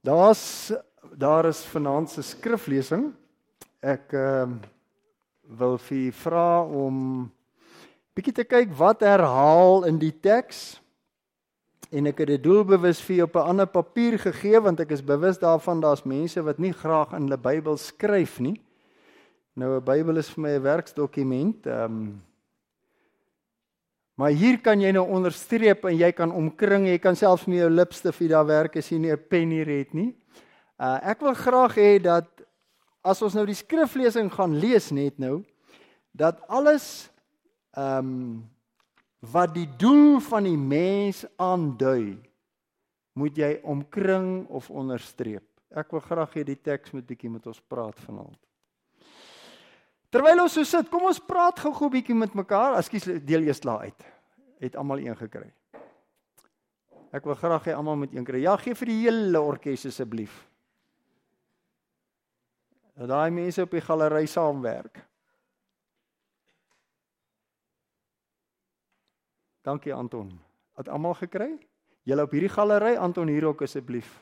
Daar is vanaand se skriflesing. Ek wil vir u vra om bietjie te kyk wat herhaal in die teks. En ek het dit doelbewus vir u op 'n ander papier gegee, want ek is bewus daarvan daar's mense wat nie graag in hulle Bybel skryf nie. Nou 'n Bybel is vir my 'n werksdokument. Maar hier kan jy nou onderstreep en jy kan omkring, jy kan selfs met jou lipstif hier daar werk as jy nie 'n pen hier het nie. Ek wil graag hê dat as ons nou die skriflesing gaan lees net nou, dat alles wat die doel van die mens aandui, moet jy omkring of onderstreep. Ek wil graag hê die teks moet bietjie met ons praat vanaand. Terwyl ons so sit, kom ons praat gou-gou bietjie met mekaar. Ekskuus, deel eers klaar uit. Het almal een gekry. Ek wil graag hê almal moet een kry. Ja, gee vir die hele orkes asseblief. Dat daai mense op die galery saamwerk. Dankie Anton. Het almal gekry? Julle op hierdie galery, Anton hier ook asseblief.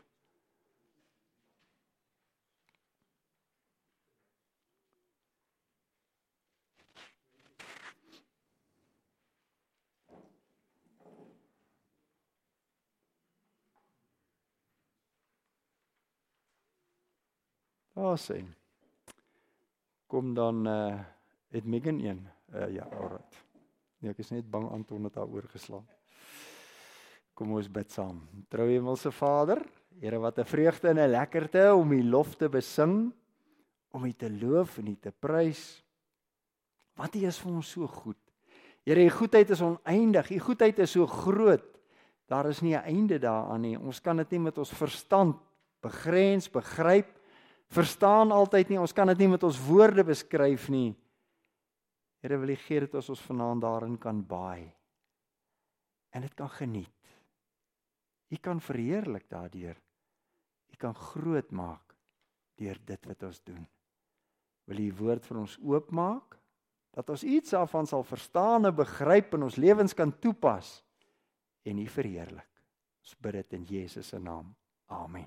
Daar sê. Kom dan het Megan een. Ja, alright. Nee, ek is net bang Anton het daar oorgeslaan. Kom ons bid saam. Trou Hemelse Vader, Here, wat 'n vreugde en 'n lekkerte om U lof te besing, om U te loof en U te prys. Want U is vir ons so goed. Here, U goedheid is oneindig, U goedheid is so groot. Daar is nie 'n einde daaraan nie. Ons kan dit nie met ons verstand begrens, begryp, verstaan altyd nie. Ons kan dit nie met ons woorde beskryf nie. Here, wil U gee dat ons vanaand daarin kan baai en dit kan geniet. U kan verheerlik daardeur. U kan groot maak deur dit wat ons doen. Wil U woord vir ons oopmaak, dat ons iets daarvan sal verstaan en begryp en ons lewens kan toepas en U verheerlik. Ons bid dit in Jesus se naam. Amen.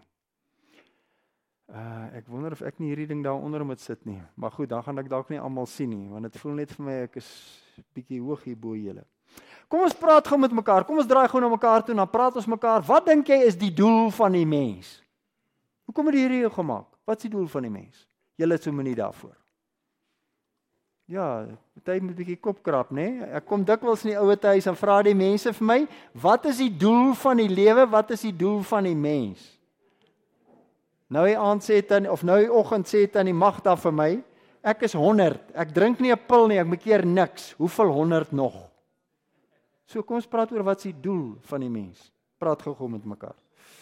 Ek wonder of ek nie hierdie ding daaronder moet sit nie. Maar goed, dan gaan ek dalk nie almal sien nie, want dit voel net vir my ek is bietjie hoog hier bo julle. Kom ons praat gou met mekaar. Kom ons draai gou na mekaar toe en dan praat ons mekaar. Wat dink jy is die doel van die mens? Hoekom het die Here jou gemaak? Wat is die doel van die mens? Julle het so 'n minuut daarvoor. Ja, party moet 'n bietjie kop krap, né? Ek kom dikwels in die ouete huis en vra die mense vir my, wat is die doel van die lewe? Wat is die doel van die mens? Nou die aand sê dan, of nou die oggend sê dan die Magda vir my, ek is 100, ek drink nie 'n pil nie, ek maak keer niks, hoeveel 100 nog? So kom ons praat oor wat is die doel van die mens. Praat gou met mekaar.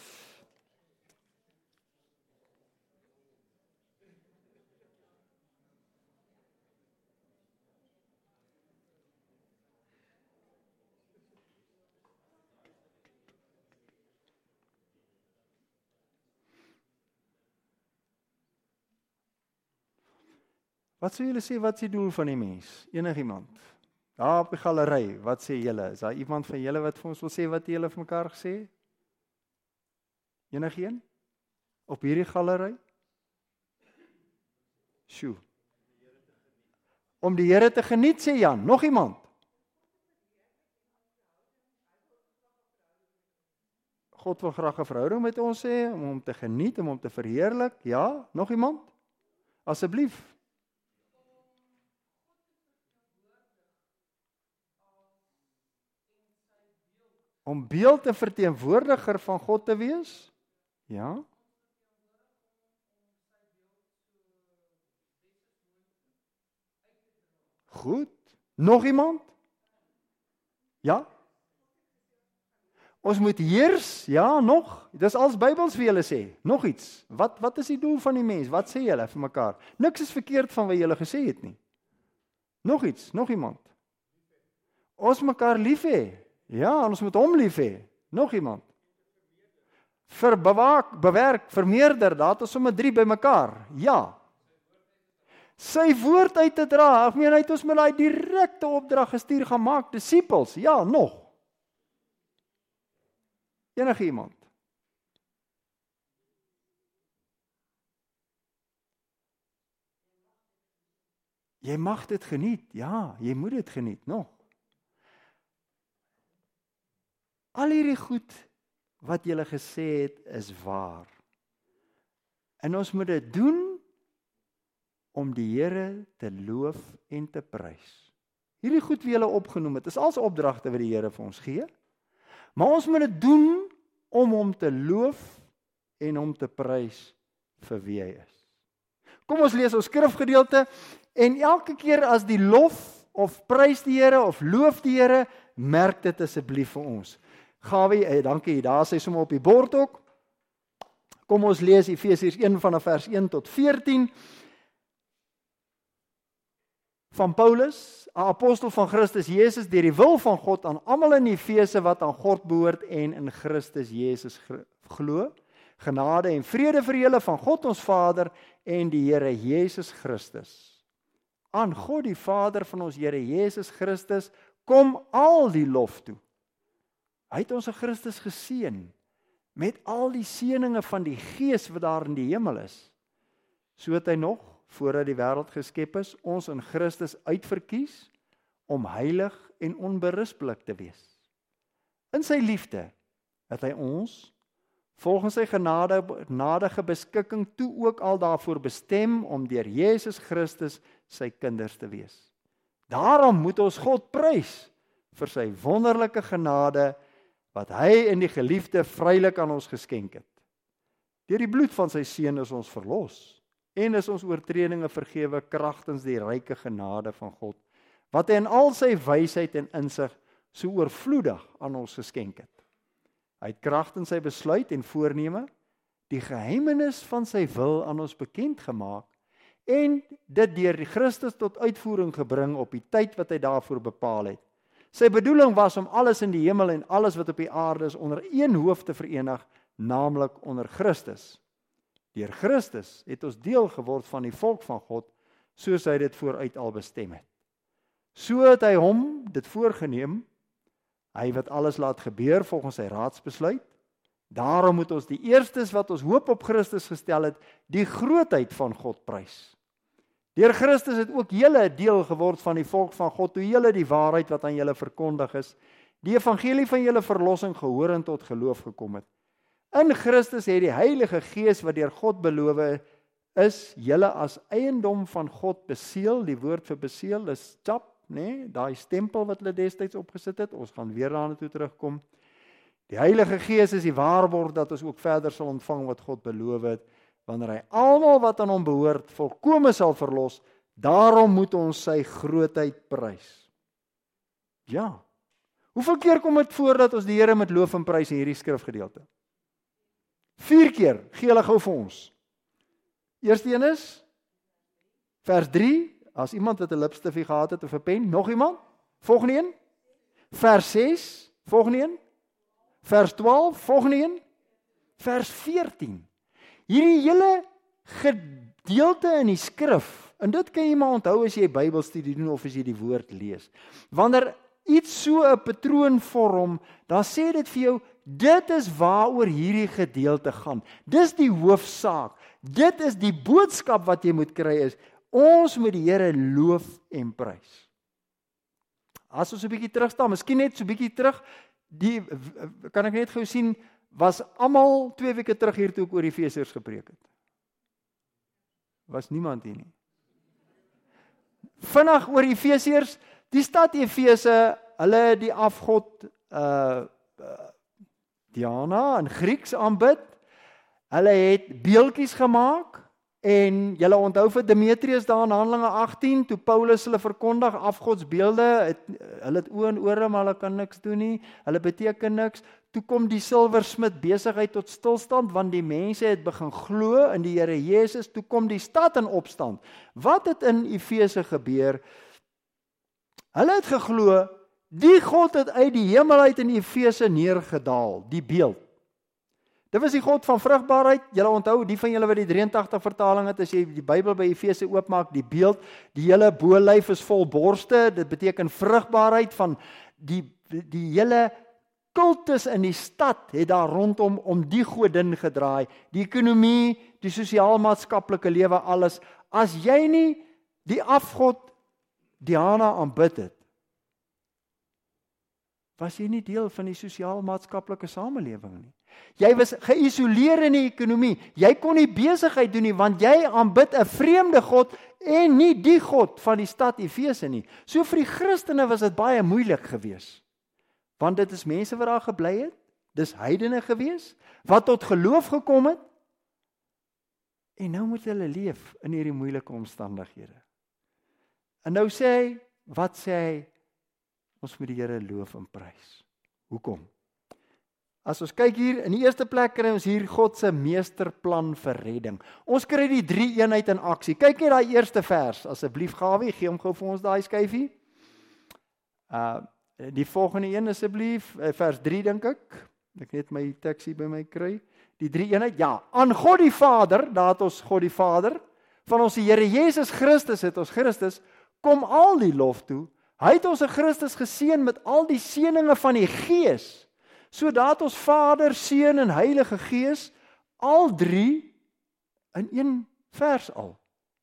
Wat sou julle sê, wat is die doel van die mens? Enigiemand? Daar op die galery, wat sê julle? Is daar iemand van julle wat vir ons wil sê wat julle vir mekaar gesê? Enigeen? Op hierdie galery? Sjoe. Om die Here te geniet, sê Jan. Nog iemand? God wil graag 'n verhouding met ons hê, om hom te geniet, om hom te verheerlik. Ja, nog iemand? Asseblief. Om beeld en verteenwoordiger van God te wees? Ja. Goed. Nog iemand? Ja? Ons moet heers? Ja, nog? Dis als Bybels vir julle sê. Nog iets. Wat is die doel van die mens? Wat sê julle vir mekaar? Niks is verkeerd van wat julle gesê het nie. Nog iets, nog iemand. Ons mekaar lief hê. Ja, ons moet hom lief hê. Nog iemand. Bewerk, vermeerder, daar het ons sommer 3 by mekaar. Ja. Sy woord uit te dra. Ek meen, hy het ons met daai direkte opdrag gestuur, gaan maak disippels. Ja, nog. Enige iemand. Jy mag dit geniet, ja, jy moet dit geniet, nog. Al hierdie goed wat jy gesê het, is waar. En ons moet dit doen om die Here te loof en te prys. Hierdie goed wie jy opgenoem het, is als opdragte wat die Here vir ons gee, maar ons moet dit doen om hom te loof en hom te prys vir wie hy is. Kom ons lees ons skrifgedeelte, en elke keer as die lof, of prys die Here, of loof die Here, merk dit asseblief vir ons. Gawie, dankie, daar sê sommer op die bord ook. Kom ons lees Efesiërs 1 vanaf vers 1 tot 14. Van Paulus, 'n apostel van Christus Jesus, deur die wil van God aan almal in Efese wat aan God behoort en in Christus Jesus glo. Genade en vrede vir julle van God ons Vader en die Here Jesus Christus. Aan God die Vader van ons Here Jesus Christus kom al die lof toe. Hy het ons in Christus geseën met al die seëninge van die Gees wat daar in die hemel is. So het hy nog, voordat die wêreld geskep is, ons in Christus uitverkies om heilig en onberispelik te wees. In sy liefde het hy ons, volgens sy genadige beskikking, toe ook al daarvoor bestem om deur Jesus Christus sy kinders te wees. Daarom moet ons God prys vir sy wonderlike genade wat hy in die geliefde vrylik aan ons geskenk het. Deur die bloed van sy seun is ons verlos en is ons oortredinge vergewe kragtens die ryke genade van God, wat hy in al sy wysheid en insig so oorvloedig aan ons geskenk het. Hy het kragtens sy besluit en voorneme die geheimenis van sy wil aan ons bekend gemaak en dit deur die Christus tot uitvoering gebring op die tyd wat hy daarvoor bepaal het. Sy bedoeling was om alles in die hemel en alles wat op die aarde is onder een hoof te verenig, naamlik onder Christus. Deur Christus het ons deel geword van die volk van God, soos hy dit vooruit al bestem het. So het hy hom dit voorgeneem, hy wat alles laat gebeur volgens sy raadsbesluit. Daarom moet ons die eerstes wat ons hoop op Christus gestel het, die grootheid van God prys. Deur Christus het ook julle deel geword van die volk van God, toe julle die waarheid wat aan julle verkondig is, die evangelie van julle verlossing gehoor en tot geloof gekom het. In Christus het die Heilige Gees wat deur God beloof is, julle as eiendom van God beseël. Die woord vir beseël is chap, nee, daai stempel wat hulle destyds opgesit het. Ons gaan weer daarna toe terugkom. Die Heilige Gees is die waarborg dat ons ook verder sal ontvang wat God beloof het, wanneer hy almal wat aan hom behoort volkome sal verlos. Daarom moet ons sy grootheid prys. Ja. Hoeveel keer kom dit voor dat ons die Here met loof en prys in hierdie skrifgedeelte? 4 keer, gee hulle gou vir ons. Eerste een is vers 3, as iemand wat 'n lipstifie gehad het of 'n pen, nog iemand? Volgende een. Vers 6, volgende een. Vers 12, volgende een. Vers 14. Hierdie hele gedeelte in die skrif, en dit kan jy maar onthou as jy Bybelstudie doen of as jy die woord lees. Wanneer iets so 'n patroon vorm, dan sê dit vir jou, dit is waaroor hierdie gedeelte gaan. Dis die hoofsaak. Dit is die boodskap wat jy moet kry is, ons moet die Here loof en prys. As ons 'n bietjie terug staan, miskien net so 'n bietjie terug, kan ek net gou sien, was almal 2 weke terug hier toe ek oor Efesiërs gepreek het. Was niemand hier nie. Vinnig oor Efesiërs, die stad Efese, hulle die afgod Diana in Grieks aanbid. Hulle het beeldjies gemaak en julle onthou vir Demetrius daar in Handelinge 18 toe Paulus hulle verkondig afgodsbeelde, hulle het oë en ore maar hulle kan niks doen nie. Hulle beteken niks. Toe kom die silversmid besigheid tot stilstand want die mense het begin glo in die Here Jesus. Toe kom die stad in opstand. Wat het in Efese gebeur? Hulle het geglo die God het uit die hemel uit in Efese neergedaal, die beeld. Dit was die God van vrugbaarheid. Julle onthou, die van julle wat die 83 vertaling het, as jy die Bybel by Efese oopmaak, die beeld, die hele bolyf is vol borste, dit beteken vrugbaarheid van die hele kultus in die stad het daar rondom om die godin gedraai. Die ekonomie, die sosiaal-maatskaplike lewe, alles. As jy nie die afgod Diana aanbid het, was jy nie deel van die sosiaal-maatskaplike samelewing nie. Jy was geïsoleer in die ekonomie. Jy kon nie besigheid doen nie, want jy aanbid 'n vreemde God en nie die God van die stad Efese nie. So vir die Christene was dit baie moeilik geweest. Want dit is mense wat daar gebly het, dis heidene geweest, wat tot geloof gekom het, en nou moet hulle leef in hierdie moeilike omstandighede. En nou sê hy, wat sê hy? Ons moet die Here loof en prys. Hoekom? As ons kyk hier, in die eerste plek kry ons hier God se meesterplan vir redding. Ons kry die 3 eenheid in aksie. Kyk net daai eerste vers, asseblief Gawie, gee hom gou vir ons daai skyfie. Die volgende een asseblief, vers 3 dink ek. Ek net my teksie by my kry. Die 3 eenheid, ja, aan God die Vader, daar het ons God die Vader, van ons die Here Jesus Christus het ons Christus, kom al die lof toe. Hy het ons Christus geseën met al die seëninge van die Gees, sodat ons Vader, Seun en Heilige Gees, al 3 in een vers al.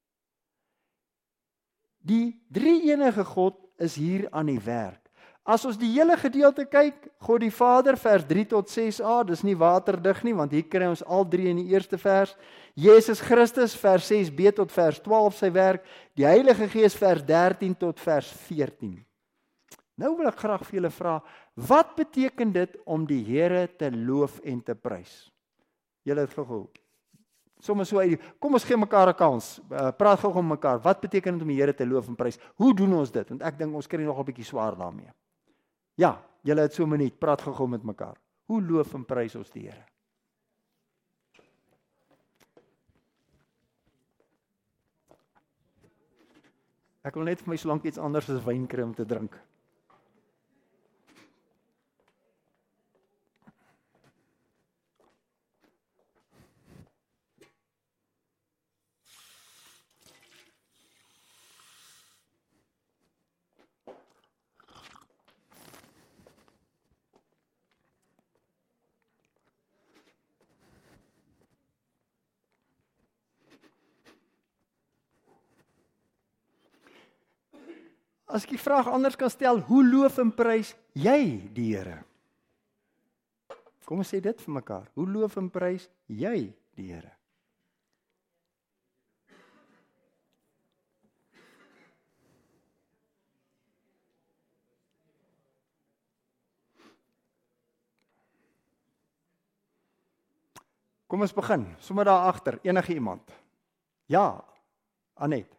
Die 3 enige God is hier aan die werk. As ons die hele gedeelte kyk, God die Vader, vers 3 tot 6a, dis nie waterdig nie, want hier kry ons al 3 in die eerste vers. Jesus Christus, vers 6b tot vers 12 sy werk. Die Heilige Gees, vers 13 tot vers 14. Nou wil ek graag vir julle vra, wat beteken dit om die Here te loof en te prys? Julle het gou. Sommige so uit, kom ons gee mekaar 'n kans. Praat gou met mekaar. Wat beteken dit om die Here te loof en prys? Hoe doen ons dit? Want ek dink ons kry nogal 'n bietjie swaar daarmee. Ja, julle het so 'n minuut. Praat gou met mekaar. Hoe loof en prys ons die Here? Ek wil net vir my so lank iets anders as wyn kry om te drink. As ek die vraag anders kan stel, hoe loof en prys jy die Here? Kom ons sê dit vir mekaar. Hoe loof en prys jy die Here? Kom ons begin, sommer daar agter, enige iemand. Ja, Anet.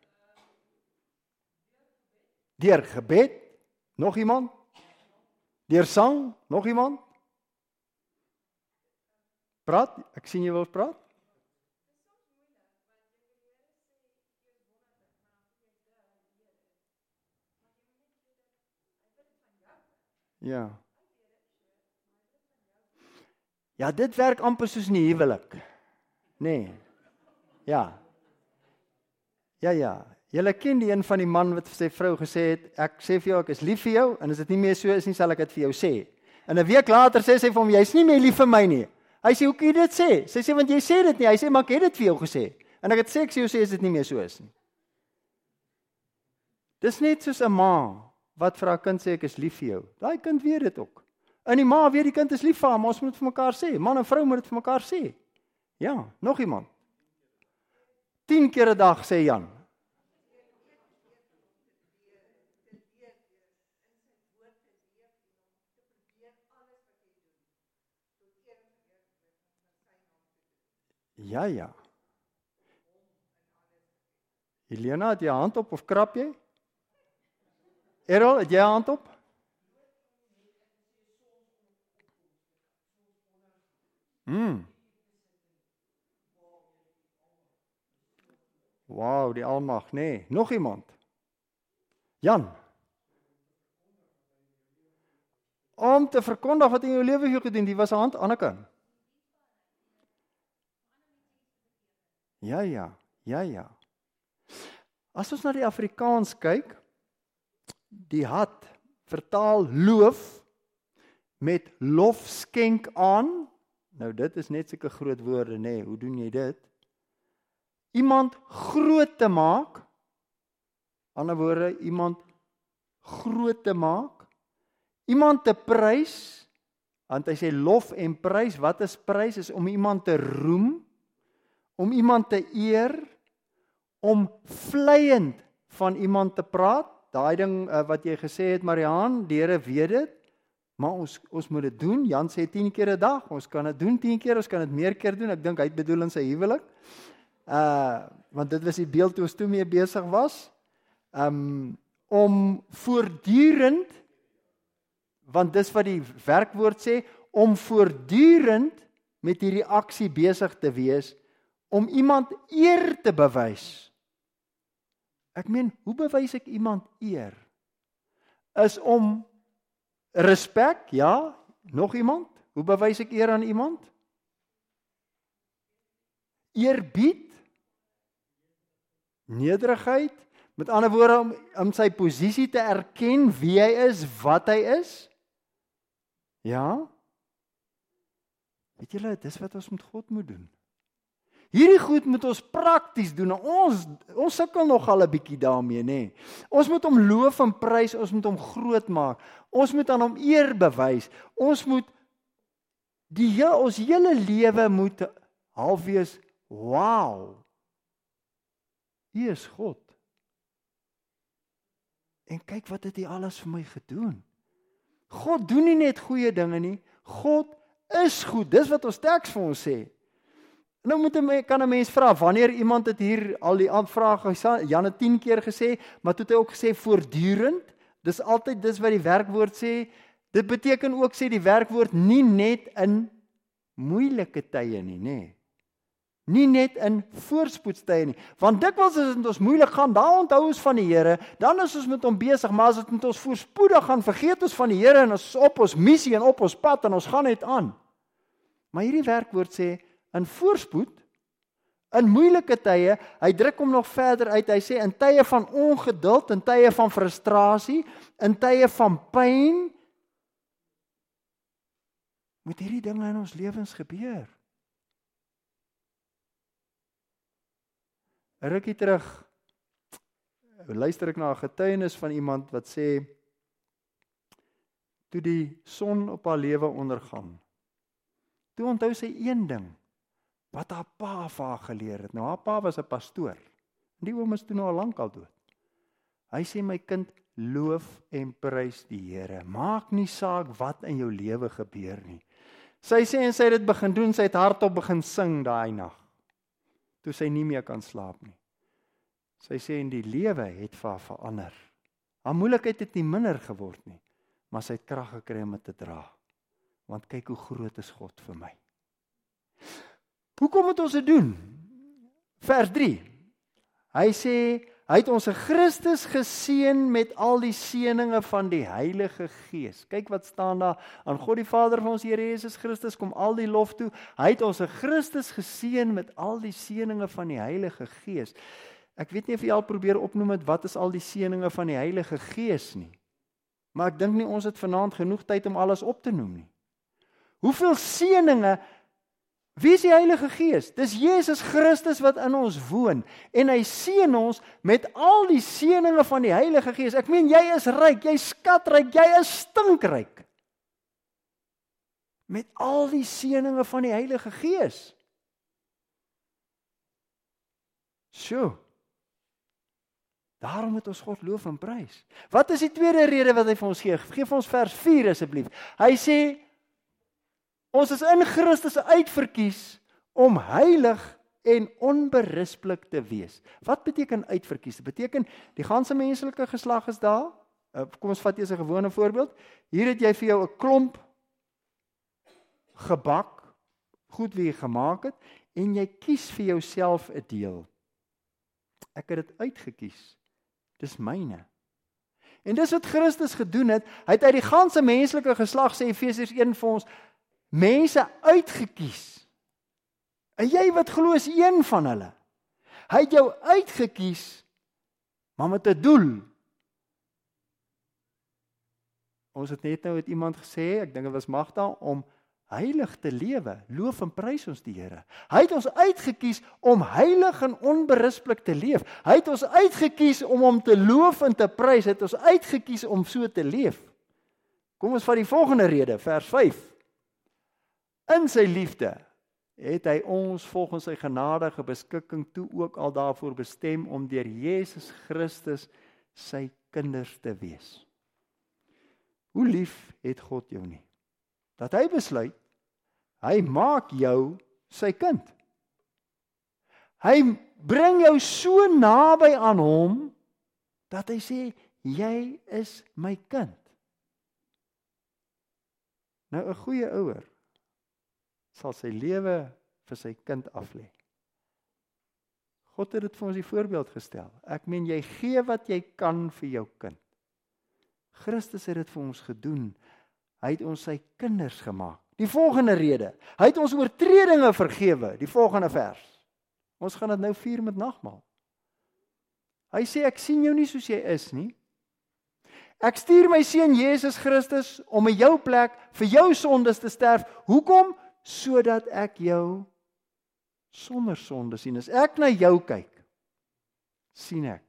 Deur gebed, nog iemand? Deur sang, nog iemand? Praat, ek sien jy wil praat. Ja. Ja, dit werk amper soos 'n huwelik. Nee. Ja. Ja. Julle ken die een van die man wat vir sy vrou gesê het, ek sê vir jou, ek is lief vir jou, en as dit nie meer so is nie, sal ek dit vir jou sê. En 'n week later sê sy vir hom, jy's nie meer lief vir my nie. Hy sê, hoe kan jy dit sê? Sy sê, want jy sê dit nie. Hy sê, maar ek het dit vir jou gesê. En ek het sê, ek sê jou sê, as dit nie meer so is nie. Dis net soos 'n ma, wat vir haar kind sê, ek is lief vir jou. Daai kind weet dit ook. En die ma weet die kind is lief vir haar, maar ons moet vir mekaar sê. Man en vrou moet dit vir mekaar sê. Ja, nog iemand. 10 keer 'n dag, sê Jan. Ja. Helena, het jy hand op of krap jy? Errol, het jy hand op? Wow, die almag, nee. Nog iemand? Jan. Om te verkondig wat in jou lewe vir jou gedoen, die was 'n hand, Anneke. Ja. As ons na die Afrikaans kyk, die hat vertaal loof met lof skenk aan. Nou dit is net sulke groot woorde, nê. Hoe doen jy dit? Iemand groot te maak. Ander woorde, iemand groot te maak, iemand te prys, want hy sê lof en prys, wat is prys? Is om iemand te roem, om iemand te eer, om vleiend van iemand te praat, daai ding wat jy gesê het Mariaan, die Here weet dit, maar ons moet dit doen. Jan sê 10 keer 'n dag, ons kan dit doen 10 keer, ons kan dit meer keer doen. Ek dink hy het bedoel in sy huwelik. Want dit was die beeld toe ons toe mee besig was. Om voortdurend, want dis wat die werkwoord sê, om voortdurend met hierdie aksie besig te wees, om iemand eer te bewys. Ek meen, hoe bewys ek iemand eer? Is om respek, ja, nog iemand? Hoe bewys ek eer aan iemand? Eerbied, nederigheid, met ander woorde om sy posisie te erken, wie hy is, wat hy is. Ja? Weet julle, dis wat ons met God moet doen. Hierdie goed moet ons prakties doen. Ons sukkel nogal 'n bietjie daarmee, nê. Ons moet hom loof en prys, ons moet hom groot maak. Ons moet aan hom eer bewys. Ons moet ons hele lewe moet half wees, wow. U is God. En kyk wat het hy alles vir my gedoen. God doen nie net goeie dinge nie. God is goed. Dis wat ons teks vir ons sê. Nou kan 'n mens vra, wanneer iemand het hier al die vrae, Jan het 10 keer gesê, maar toe het hy ook gesê voortdurend. Dis altyd dis wat die werkwoord sê. Dit beteken ook sê die werkwoord nie net in moeilike tye nie, nê. Nie net in voorspoedstye nie. Want dikwels as dit ons moeilik gaan, dan onthou ons van die Here, dan is ons met hom besig, maar as dit met ons voorspoedig gaan, vergeet ons van die Here en ons is op ons missie en op ons pad en ons gaan net aan. Maar hierdie werkwoord sê in voorspoed, in moeilike tye, hy druk hom nog verder uit, hy sê in tye van ongeduld, in tye van frustrasie, in tye van pyn, moet hierdie dinge in ons lewens gebeur. 'n rukkie terug, luister ek na 'n getuienis van iemand wat sê, toe die son op haar lewe ondergaan, toe onthou sy een ding, wat haar pa vir haar geleer het. Nou haar pa was 'n pastoor. Die oom is toe nou al lank al dood. Hy sê, my kind, loof en prys die Here. Maak nie saak wat in jou lewe gebeur nie. Sy sê en sy het dit begin doen, sy het hardop begin sing daai nag. Toe sy nie meer kan slaap nie. Sy sê en die lewe het vir haar verander. Haar moeilikheid het nie minder geword nie, maar sy het krag gekry om dit te dra. Want kyk hoe groot is God vir my. Hoekom moet ons dit doen? Vers 3. Hy sê, hy het ons Christus geseën met al die seëninge van die Heilige Gees. Kyk wat staan daar, aan God die Vader van ons Here Jesus Christus kom al die lof toe. Hy het ons Christus geseën met al die seëninge van die Heilige Gees. Ek weet nie of jy al probeer opnoem het, wat is al die seëninge van die Heilige Gees nie. Maar ek dink nie ons het vanaand genoeg tyd om alles op te noem nie. Hoeveel seëninge, wie is die Heilige Gees? Dis Jesus Christus wat in ons woon. En hy seën ons met al die seëninge van die Heilige Gees. Ek meen, jy is ryk, jy is skatryk, jy is stinkryk. Met al die seëninge van die Heilige Gees. So. Daarom moet ons God loof en prys. Wat is die tweede rede wat hy vir ons gee? Geef ons vers 4 asseblief. Hy sê, ons is in Christus uitverkies om heilig en onberispelik te wees. Wat beteken uitverkies? Dit beteken die ganse menslike geslag is daar. Kom ons vat eers 'n gewone voorbeeld. Hier het jy vir jou 'n klomp gebak, goed wie jy gemaak het, en jy kies vir jouself 'n deel. Ek het dit uitgekies. Dis myne. En dis wat Christus gedoen het. Hy het uit die ganse menslike geslag, sê Efesiërs 1 vir ons, mense uitgekies. En jy wat glo is een van hulle. Hy het jou uitgekies, maar met 'n doel. Ons het net nou met iemand gesê, ek dink dit was Magda, om heilig te lewe. Loof en prys ons die Here. Hy het ons uitgekies om heilig en onberispelik te leef. Hy het ons uitgekies om hom te loof en te prys. Hy het ons uitgekies om so te leef. Kom ons vat die volgende rede, vers 5. In sy liefde het hy ons volgens sy genadige beskikking toe ook al daarvoor bestem om deur Jesus Christus sy kinders te wees. Hoe lief het God jou nie? Dat hy besluit, hy maak jou sy kind. Hy bring jou so naby aan hom, dat hy sê, jy is my kind. Nou, 'n goeie ouer sal sy lewe vir sy kind aflê. God het dit vir ons die voorbeeld gestel. Ek meen, jy gee wat jy kan vir jou kind. Christus het dit vir ons gedoen. Hy het ons sy kinders gemaak. Die volgende rede, hy het ons oortredinge vergewe. Die volgende vers. Ons gaan dit nou vier met nagmaal. Hy sê, ek sien jou nie soos jy is nie. Ek stuur my seun Jesus Christus om in jou plek vir jou sondes te sterf. Hoekom? Sodat ek jou sonder sonde sien. As ek na jou kyk, sien ek,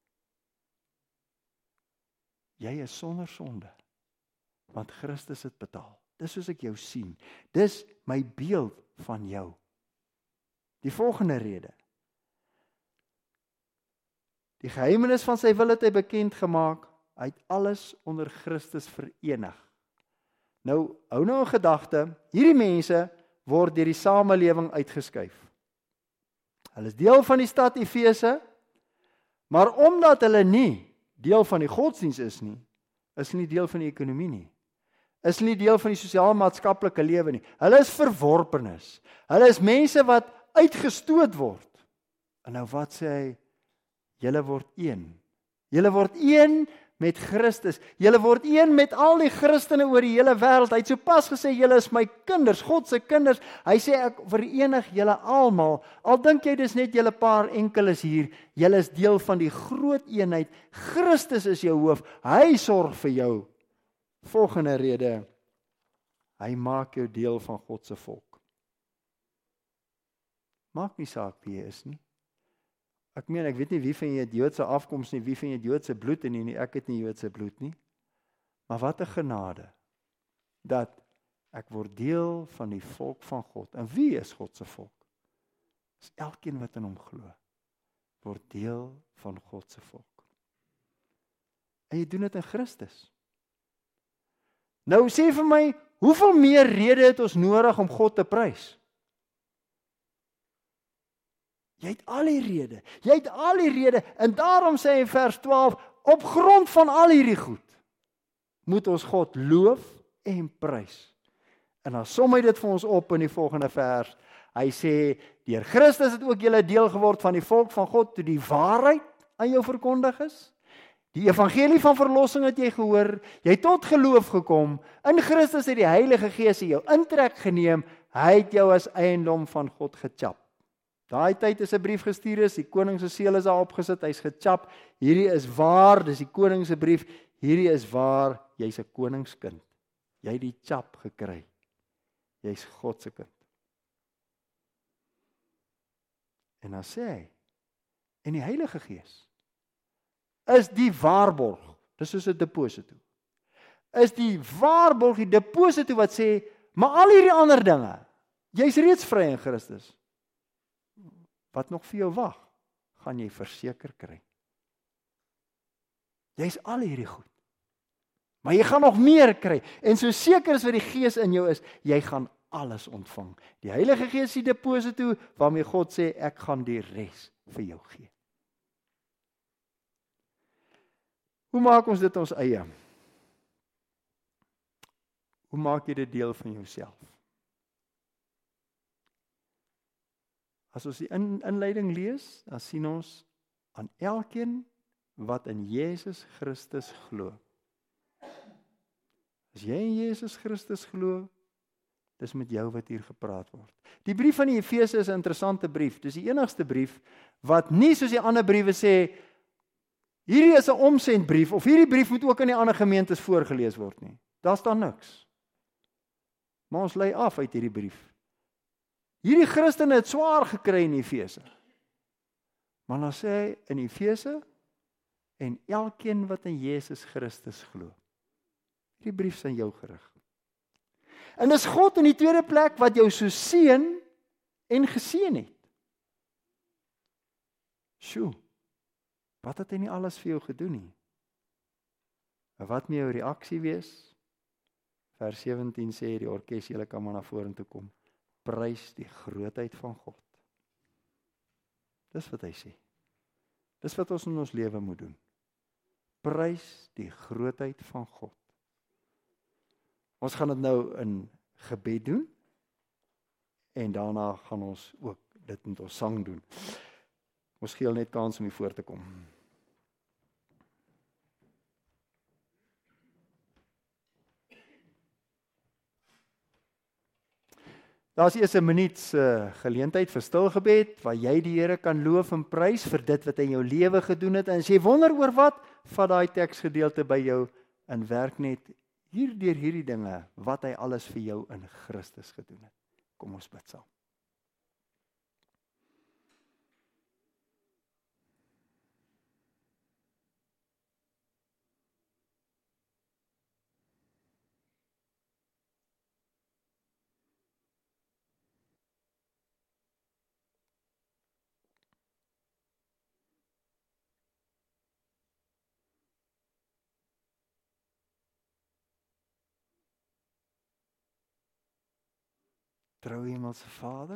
jy is sonder sonde, want Christus het betaal. Dis soos ek jou sien. Dis my beeld van jou. Die volgende rede. Die geheimenis van sy wil het hy bekend gemaak. Hy het alles onder Christus verenig. Nou, hou nou in gedagte, hierdie mense word deur die samelewing uitgeskuif. Hulle is deel van die stad Efese, maar omdat hulle nie deel van die godsdiens is nie, is hulle nie deel van die ekonomie nie, is hulle nie deel van die sosiaal-maatskaplike lewe nie. Hulle is verworpenes. Hulle is mense wat uitgestoot word. En nou wat sê hy? Julle word een. Julle word een met Christus. Julle word een met al die Christene oor die hele wêreld. Hy het sopas gesê, julle is my kinders, God se kinders. Hy sê, ek verenig julle almal. Al dink jy dis net julle paar enkeles hier, julle is deel van die groot eenheid. Christus is jou hoof. Hy sorg vir jou. Volgende rede, hy maak jou deel van God se volk. Maak nie saak wie jy is nie. Ek meen, ek weet nie wie van jy het Joodse afkoms nie, wie van jy het Joodse bloed in nie, ek het nie Joodse bloed nie. Maar wat 'n genade, dat ek word deel van die volk van God. En wie is God se volk? Dis elkeen wat in hom glo, word deel van God se volk. En jy doen dit in Christus. Nou sê vir my, hoeveel meer rede het ons nodig om God te prys? Jy het al die rede. Jy het al die rede. En daarom sê hy in vers 12, op grond van al hierdie goed, moet ons God loof en prys. En dan som hy dit vir ons op in die volgende vers. Hy sê, deur Christus het ook julle deel geword van die volk van God, toe die waarheid aan jou verkondig is. Die evangelie van verlossing het jy gehoor, jy het tot geloof gekom, in Christus het die Heilige Gees in jou intrek geneem, hy het jou as eiendom van God gechap. Daai tyd is 'n brief gestuur is, die koning se seël is daar opgesit, hy's gechap, hierdie is waar, dis die koning se brief, hierdie is waar, jy's 'n koningskind, jy het die chap gekry, jy's God se kind. En dan sê hy, en die Heilige Gees is die waarborg, dis soos 'n deposito, is die waarborg, die deposito wat sê, maar al hierdie ander dinge, jy's reeds vry in Christus, wat nog vir jou wag, gaan jy verseker kry. Jy's al hierdie goed, maar jy gaan nog meer kry, en so seker as wat die Gees in jou is, jy gaan alles ontvang. Die Heilige Gees is die deposito, waarmee God sê, ek gaan die res vir jou gee. Hoe maak ons dit ons eie? Hoe maak jy dit deel van jouself? As ons die inleiding lees, dan sien ons aan elkeen wat in Jesus Christus glo. As jy in Jesus Christus glo, dis met jou wat hier gepraat word. Die brief van die Efese is 'n interessante brief. Dis die enigste brief wat nie soos die ander briewe sê, hierdie is 'n omsendbrief, of hierdie brief moet ook in die ander gemeentes voorgelees word nie. Daar staan niks. Maar ons lei af uit hierdie brief. Hierdie Christene het swaar gekry in Efese. Maar dan sê hy in Efese, en elkeen wat in Jesus Christus glo. Hierdie brief is aan jou gerig. En dis God in die tweede plek wat jou so seën en geseën het. Sjoe, wat het hy nie alles vir jou gedoen nie? En wat moet jou reaksie wees? Vers 17 sê die orkes, julle kan maar na vorentoe kom. Prys die grootheid van God. Dis wat hy sê. Dis wat ons in ons lewe moet doen. Prys die grootheid van God. Ons gaan dit nou in gebed doen. En daarna gaan ons ook dit met ons sang doen. Ons gee net kans om hier voor te kom. Daar is eers 'n minuut se geleentheid vir stil gebed, waar jy die Here kan loof en prys vir dit wat hy in jou lewe gedoen het. En as jy wonder oor wat, vat daai teksgedeelte by jou en werk net deur hierdie dinge, wat hy alles vir jou in Christus gedoen het. Kom ons bid saam. Trou Hemelse Vader,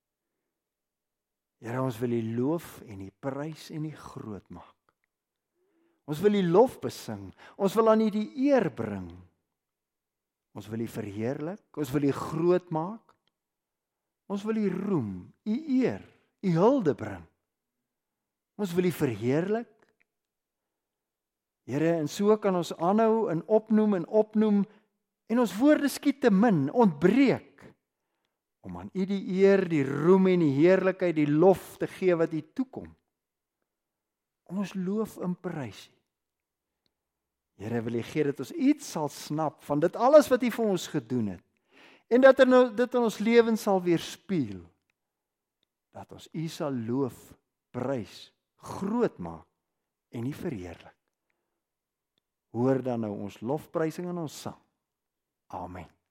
Here, ons wil U loof en U prys en U groot maak. Ons wil U lof besing, ons wil aan U die eer bring. Ons wil U verheerlik, ons wil U groot maak. Ons wil U roem, U eer, U hulde bring. Ons wil U verheerlik. Here, en so kan ons aanhou en opnoem en ons woorde skiet te min, ontbreek om aan U die eer, die roem en die heerlikheid, die lof te gee wat U toekom. Ons loof en prys U. Here, wil U gee dat ons iets sal snap van dit alles wat U vir ons gedoen het, en dat dit in ons lewens sal weerspieël, dat ons U sal loof, prys, groot maak en U verheerlik. Hoor dan nou ons lofprysing en ons sang. Amen.